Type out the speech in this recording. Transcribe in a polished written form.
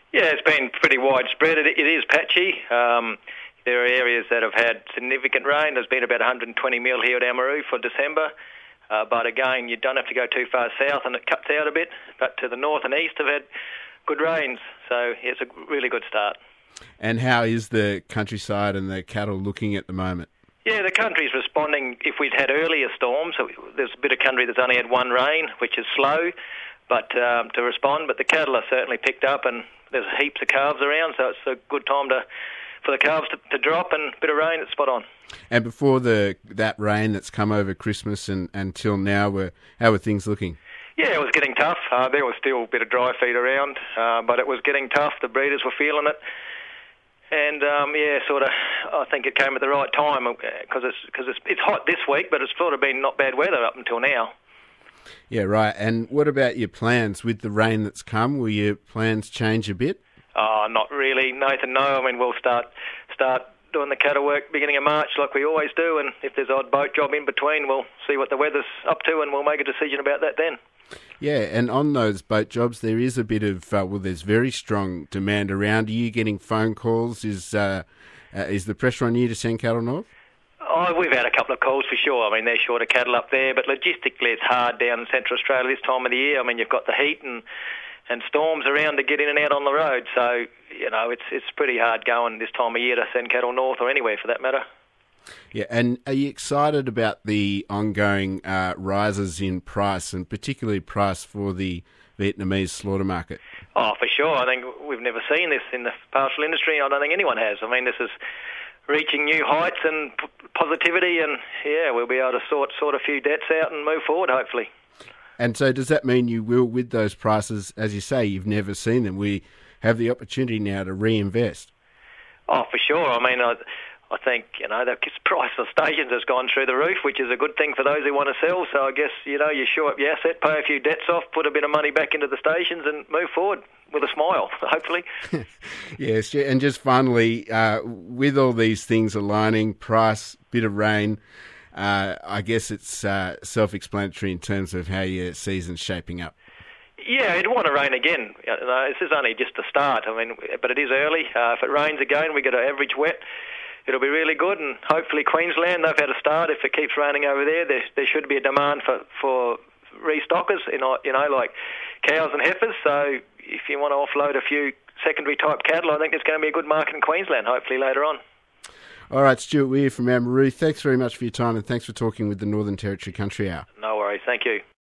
Yeah, it's been pretty widespread. It is patchy. There are areas that have had significant rain. There's been about 120 mil here at Amaroo for December. But again, you don't have to go too far south and it cuts out a bit. But to the north and east have had good rains. So it's a really good start. And how is the countryside and the cattle looking at the moment? Yeah, the country's responding. If we'd had earlier storms, so there's a bit of country that's only had one rain, which is slow but to respond. But the cattle are certainly picked up and there's heaps of calves around, so it's a good time for the calves to drop, and a bit of rain, it's spot on. And before that rain that's come over Christmas and until now, how were things looking? Yeah, it was getting tough. There was still a bit of dry feed around, but it was getting tough. The breeders were feeling it. And, I think it came at the right time because it's hot this week, but it's sort of been not bad weather up until now. Yeah, right. And what about your plans with the rain that's come? Will your plans change a bit? Not really, Nathan, no. I mean, we'll start doing the cattle work beginning of March like we always do, and if there's an odd boat job in between, we'll see what the weather's up to and we'll make a decision about that then. Yeah, and on those boat jobs, there is a bit of, there's very strong demand around. Are you getting phone calls? Is the pressure on you to send cattle north? Oh, we've had a couple of calls for sure. I mean, there's short of cattle up there, but logistically it's hard down in Central Australia this time of the year. I mean, you've got the heat and storms around to get in and out on the road. So, it's pretty hard going this time of year to send cattle north or anywhere for that matter. Yeah, and are you excited about the ongoing rises in price, and particularly price for the Vietnamese slaughter market? Oh, for sure. I think we've never seen this in the pastoral industry. I don't think anyone has. I mean, this is reaching new heights and positivity, and we'll be able to sort a few debts out and move forward, hopefully. And so does that mean you will, with those prices, as you say, you've never seen them, we have the opportunity now to reinvest? Oh, for sure. I mean, I think, the price of stations has gone through the roof, which is a good thing for those who want to sell. So I guess, you shore up your asset, pay a few debts off, put a bit of money back into the stations and move forward with a smile, hopefully. Yes, and just finally, with all these things aligning, price, bit of rain, I guess it's self-explanatory in terms of how your season's shaping up. Yeah, it'd want to rain again. This is only just the start. I mean, but it is early. If it rains again, we get an average wet. It'll be really good, and hopefully Queensland, they've had a start. If it keeps raining over there should be a demand for restockers, like cows and heifers. So if you want to offload a few secondary type cattle, I think there's going to be a good market in Queensland, hopefully later on. All right, Stuart Weir from Amaroo, thanks very much for your time, and thanks for talking with the Northern Territory Country Hour. No worries, thank you.